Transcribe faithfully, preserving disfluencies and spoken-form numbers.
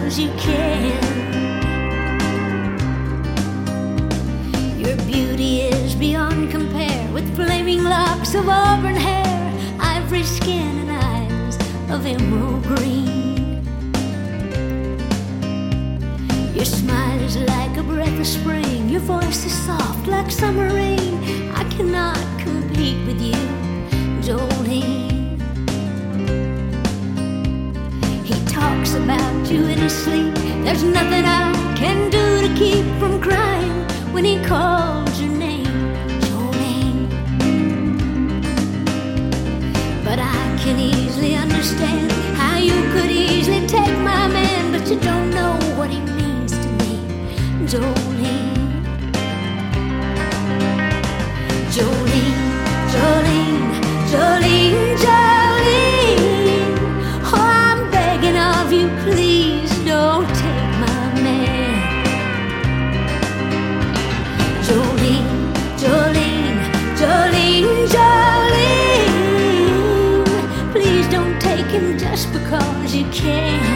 because you can. Your beauty is beyond compare, with flaming locks of auburn hair, ivory skin and eyes of emerald green. Your smile is like a breath of spring, your voice is soft like summer rain. I cannot compete with you, Jolene. He talks about you in his sleep. There's nothing I can do to keep from crying when he calls your name, Jolene. But I can easily understand how you could easily take my man, but you don't know what he means to me, Jolene. Jolene, Jolene, Jolene, Jolene. Oh, I'm begging of you, please don't take my man. Jolene, Jolene, Jolene, Jolene. Please don't take him just because you can.